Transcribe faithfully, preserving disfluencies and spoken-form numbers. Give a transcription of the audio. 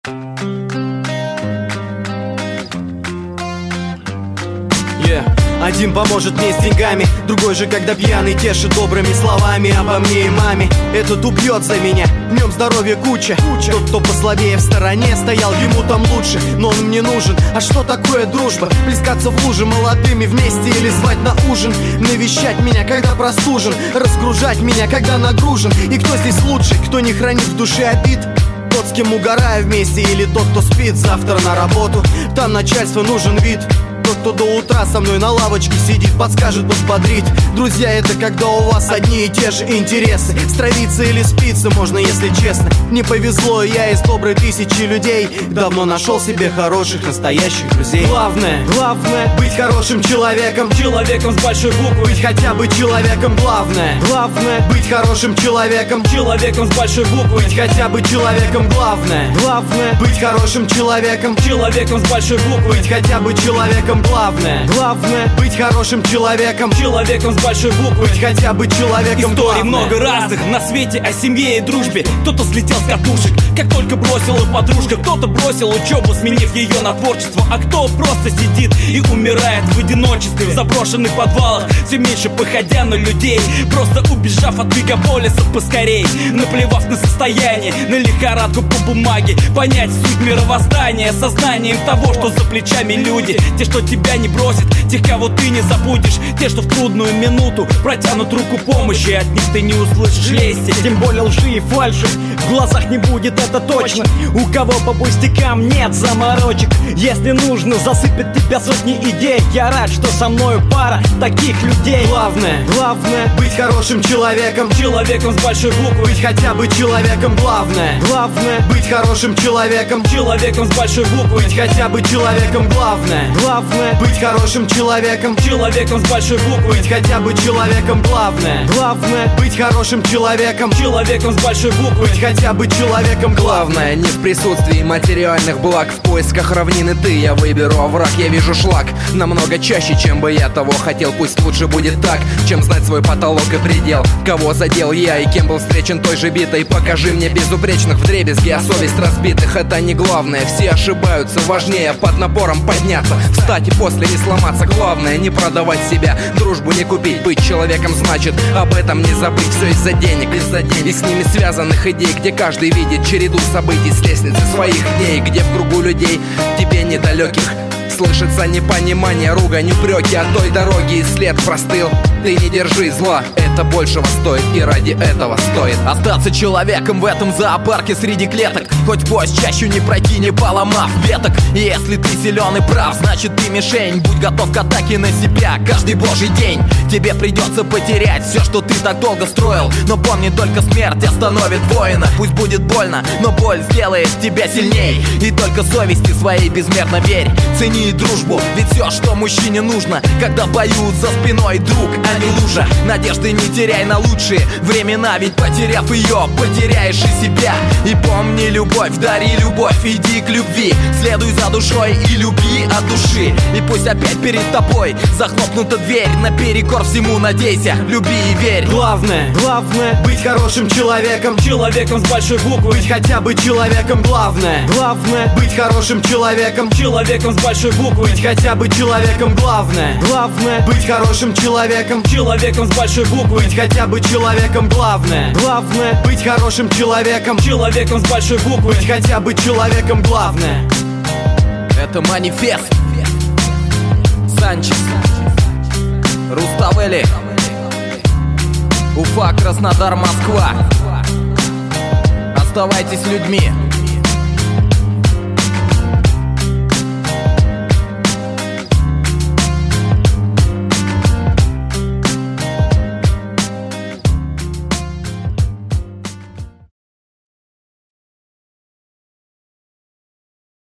Один поможет мне с деньгами, другой же, когда пьяный, тешит добрыми словами обо мне и маме. Этот убьет за меня, в нем здоровья куча. Тот, кто послабее в стороне стоял, ему там лучше, но он мне нужен. А что такое дружба? Плескаться в луже молодыми вместе или звать на ужин? Навещать меня, когда простужен, разгружать меня, когда нагружен. И кто здесь лучше, кто не хранит в душе обид? Тот, с кем угораю вместе, или тот, кто спит завтра на работу? Там начальству нужен вид. Тот, кто до утра со мной на лавочке сидит, подскажет, подбодрит. Друзья, это когда у вас одни и те же интересы. Стравиться или спиться можно, если честно. Не повезло, я из доброй тысячи людей давно нашел себе хороших, настоящих друзей. Главное, главное быть хорошим человеком. Человеком с большой буквы. Быть хотя бы человеком. Главное, главное быть хорошим человеком. Человеком с большой буквы. Быть хотя бы человеком. Главное, главное быть хорошим человеком. Человеком с большой буквы. Быть хотя бы человеком. Главное, главное быть хорошим человеком. Человеком с большой буквы. Быть хотя бы человеком. Историй много разных на свете о семье и дружбе. Кто-то слетел с катушек, как только бросила подружка. Кто-то бросил учебу, сменив ее на творчество. А кто просто сидит и умирает в одиночестве в заброшенных подвалах, все меньше походя на людей, просто убежав от мегаполиса поскорей. Наплевав на состояние, на лихорадку по бумаге, понять суть мировоздания сознанием того, что за плечами люди. Те, что тебя не бросят, тех, кого ты не забудешь. Те, что в трудную минуту протянут руку помощи, от них ты не услышишь лести. Тем более лжи и фальши в глазах не будет, это точно. У кого по пустякам нет заморочек. Если нужно, засыпет тебя сотни идей. Я рад, что со мною пара таких людей. Главное, главное быть хорошим человеком. Человеком с большой буквы. Быть хотя бы человеком. Главное, главное быть хорошим человеком. Человеком с большой буквы. Быть хотя бы человеком. Главное, главное быть хорошим человеком. Человеком с большой буквы. Быть хотя бы человеком. Главное, главное быть хорошим человеком. Человеком с большой буквы. Быть хотя бы человеком. Главное не в присутствии материальных благ. В поисках равнины ты я выберу овраг. Я вижу шлак намного чаще, чем бы я того хотел. Пусть лучше будет так, чем знать свой потолок и предел. Кого задел я и кем был встречен той же битой. Покажи мне безупречных вдребезги, а совесть разбитых это не главное. Все ошибаются, важнее под напором подняться, встать и после не сломаться. Главное не продавать себя, дружбу не купить. Быть человеком значит об этом не забыть. Все из-за денег, из-за денег и с ними связанных идей, где каждый видит череду событий с лестницы своих дней, где в кругу людей тебе недалеких слышится непонимание, ругань, упреки. От той дороги и след простыл. Ты не держи зла, это большего стоит, и ради этого стоит остаться человеком в этом зоопарке среди клеток. Хоть поезд чащу не пройти, не поломав веток. И если ты силен и прав, значит ты мишень. Будь готов к атаке на себя каждый божий день. Тебе придется потерять все, что ты так долго строил. Но помни, только смерть остановит воина. Пусть будет больно, но боль сделает тебя сильней. И только совести своей безмерно верь. Цени дружбу, ведь все, что мужчине нужно, когда поют за спиной друг, а не лужа. Надежды не теряй на лучшие времена, ведь потеряв ее, потеряешь и себя. И помни, любовь, дари любовь, иди к любви, следуй за душой и люби от души. И пусть опять перед тобой захлопнута дверь, наперекор всему надейся, люби и верь. Главное, главное быть хорошим человеком. Человеком с большой буквы. Быть хотя бы человеком. Главное, главное быть хорошим человеком. Человеком с большой буквы. Быть хотя бы человеком. Главное, главное быть хорошим человеком. Человеком с большой буквы. Быть хотя бы человеком. Главное, главное быть хорошим человеком. Человеком с большой буквы. Быть хотя бы человеком. Главное. Это манифест. Санчес, Руставели, Уфа, Краснодар, Москва. Оставайтесь людьми.